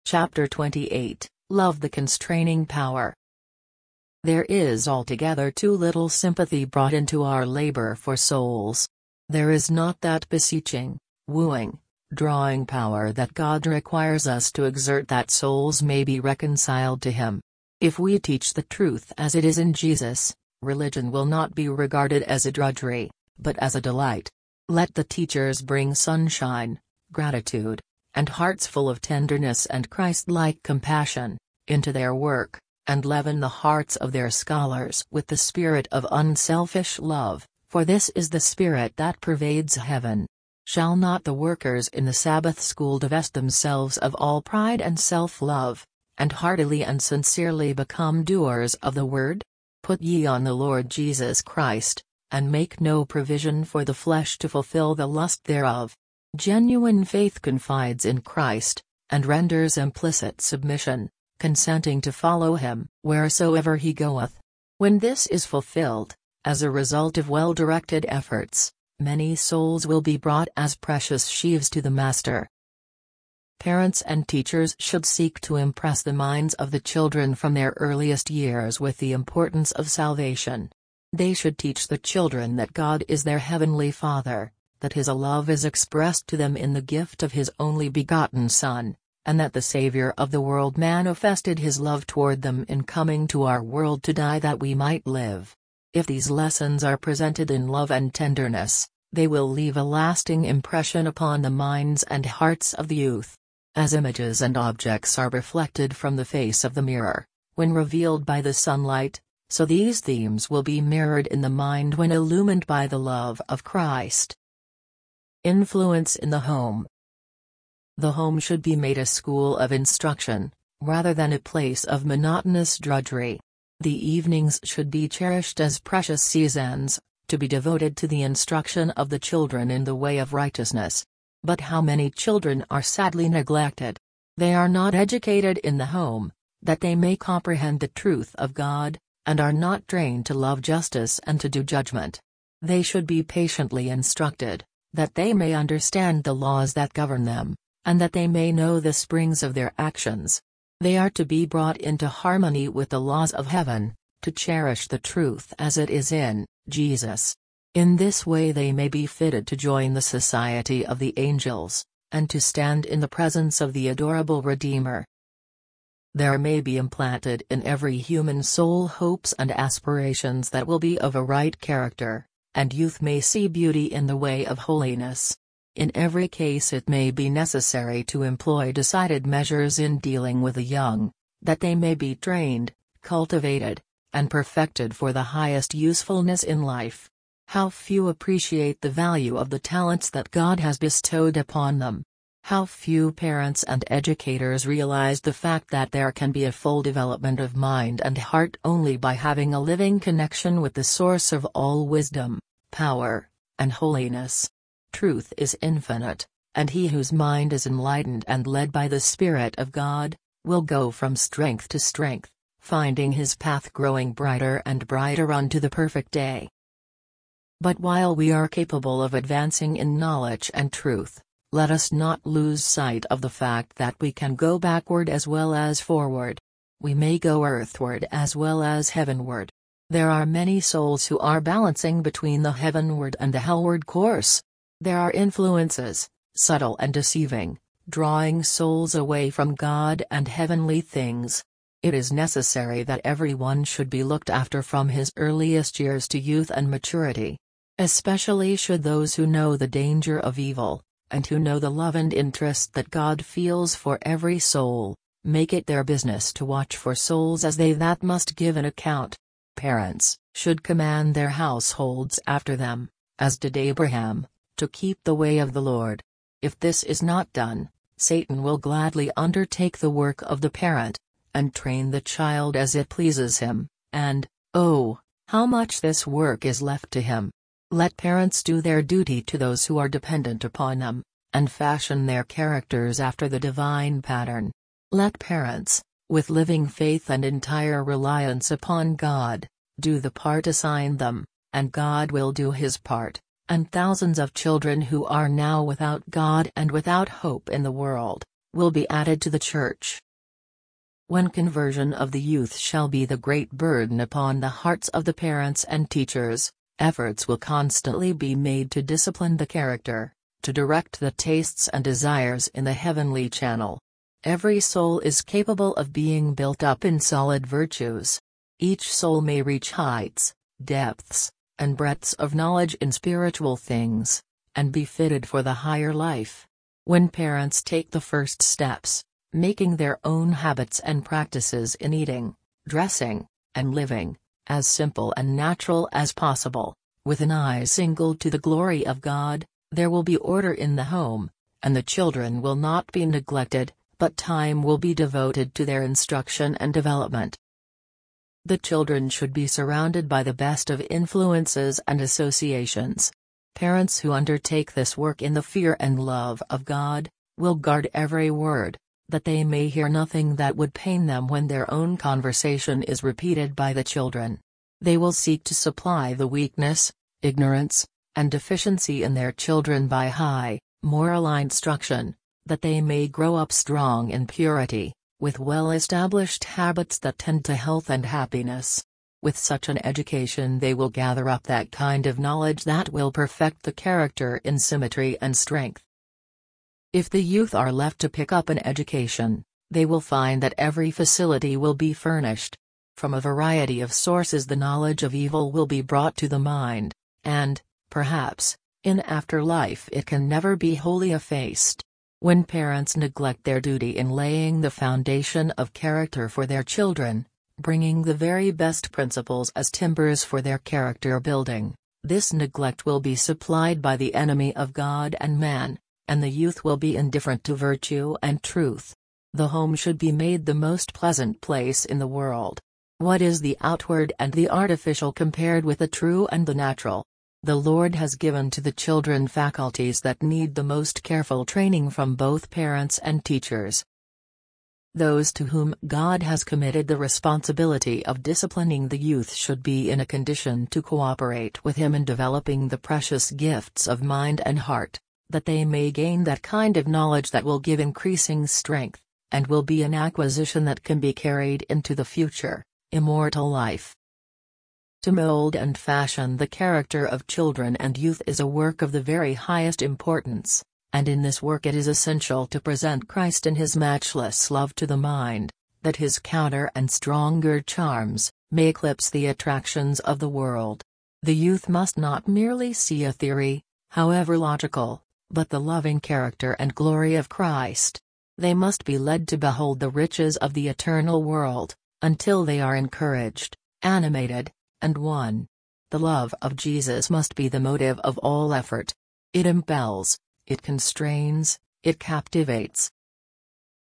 Chapter 28, Love the Constraining Power. There is altogether too little sympathy brought into our labor for souls. There is not that beseeching, wooing, drawing power that God requires us to exert that souls may be reconciled to Him. If we teach the truth as it is in Jesus, religion will not be regarded as a drudgery, but as a delight. Let the teachers bring sunshine, gratitude, and hearts full of tenderness and Christ-like compassion, into their work, and leaven the hearts of their scholars with the spirit of unselfish love, for this is the spirit that pervades heaven. Shall not the workers in the Sabbath school divest themselves of all pride and self-love, and heartily and sincerely become doers of the word? Put ye on the Lord Jesus Christ, and make no provision for the flesh to fulfill the lust thereof. Genuine faith confides in Christ, and renders implicit submission, consenting to follow Him wheresoever He goeth. When this is fulfilled, as a result of well-directed efforts, many souls will be brought as precious sheaves to the Master. Parents and teachers should seek to impress the minds of the children from their earliest years with the importance of salvation. They should teach the children that God is their heavenly Father, that His love is expressed to them in the gift of His only begotten Son, and that the Savior of the world manifested His love toward them in coming to our world to die that we might live. If these lessons are presented in love and tenderness, they will leave a lasting impression upon the minds and hearts of the youth. As images and objects are reflected from the face of the mirror, when revealed by the sunlight, so these themes will be mirrored in the mind when illumined by the love of Christ. Influence in the home. The home should be made a school of instruction, rather than a place of monotonous drudgery. The evenings should be cherished as precious seasons, to be devoted to the instruction of the children in the way of righteousness. But how many children are sadly neglected? They are not educated in the home, that they may comprehend the truth of God, and are not trained to love justice and to do judgment. They should be patiently instructed, that they may understand the laws that govern them, and that they may know the springs of their actions. They are to be brought into harmony with the laws of heaven, to cherish the truth as it is in Jesus. In this way they may be fitted to join the society of the angels, and to stand in the presence of the adorable Redeemer. There may be implanted in every human soul hopes and aspirations that will be of a right character, and youth may see beauty in the way of holiness. In every case it may be necessary to employ decided measures in dealing with the young, that they may be trained, cultivated, and perfected for the highest usefulness in life. How few appreciate the value of the talents that God has bestowed upon them. How few parents and educators realize the fact that there can be a full development of mind and heart only by having a living connection with the source of all wisdom, power, and holiness. Truth is infinite, and he whose mind is enlightened and led by the Spirit of God, will go from strength to strength, finding his path growing brighter and brighter unto the perfect day. But while we are capable of advancing in knowledge and truth, let us not lose sight of the fact that we can go backward as well as forward. We may go earthward as well as heavenward. There are many souls who are balancing between the heavenward and the hellward course. There are influences, subtle and deceiving, drawing souls away from God and heavenly things. It is necessary that everyone should be looked after from his earliest years to youth and maturity. Especially should those who know the danger of evil, and who know the love and interest that God feels for every soul, make it their business to watch for souls as they that must give an account. Parents should command their households after them, as did Abraham, to keep the way of the Lord. If this is not done, Satan will gladly undertake the work of the parent, and train the child as it pleases him, and, oh, how much this work is left to him. Let parents do their duty to those who are dependent upon them, and fashion their characters after the divine pattern. Let parents, with living faith and entire reliance upon God, do the part assigned them, and God will do His part, and thousands of children who are now without God and without hope in the world, will be added to the church. When conversion of the youth shall be the great burden upon the hearts of the parents and teachers, efforts will constantly be made to discipline the character, to direct the tastes and desires in the heavenly channel. Every soul is capable of being built up in solid virtues. Each soul may reach heights, depths, and breadths of knowledge in spiritual things, and be fitted for the higher life. When parents take the first steps, making their own habits and practices in eating, dressing, and living, as simple and natural as possible, with an eye single to the glory of God, there will be order in the home, and the children will not be neglected, but time will be devoted to their instruction and development. The children should be surrounded by the best of influences and associations. Parents who undertake this work in the fear and love of God, will guard every word, that they may hear nothing that would pain them when their own conversation is repeated by the children. They will seek to supply the weakness, ignorance, and deficiency in their children by high, moral instruction, that they may grow up strong in purity, with well-established habits that tend to health and happiness. With such an education they will gather up that kind of knowledge that will perfect the character in symmetry and strength. If the youth are left to pick up an education, they will find that every facility will be furnished. From a variety of sources the knowledge of evil will be brought to the mind, and, perhaps, in after life it can never be wholly effaced. When parents neglect their duty in laying the foundation of character for their children, bringing the very best principles as timbers for their character building, this neglect will be supplied by the enemy of God and man, and the youth will be indifferent to virtue and truth. The home should be made the most pleasant place in the world. What is the outward and the artificial compared with the true and the natural? The Lord has given to the children faculties that need the most careful training from both parents and teachers. Those to whom God has committed the responsibility of disciplining the youth should be in a condition to cooperate with Him in developing the precious gifts of mind and heart, that they may gain that kind of knowledge that will give increasing strength, and will be an acquisition that can be carried into the future, immortal life. To mold and fashion the character of children and youth is a work of the very highest importance, and in this work it is essential to present Christ in His matchless love to the mind, that His counter and stronger charms may eclipse the attractions of the world. The youth must not merely see a theory, however logical, but the loving character and glory of Christ. They must be led to behold the riches of the eternal world, until they are encouraged, animated, and won. The love of Jesus must be the motive of all effort. It impels, it constrains, it captivates,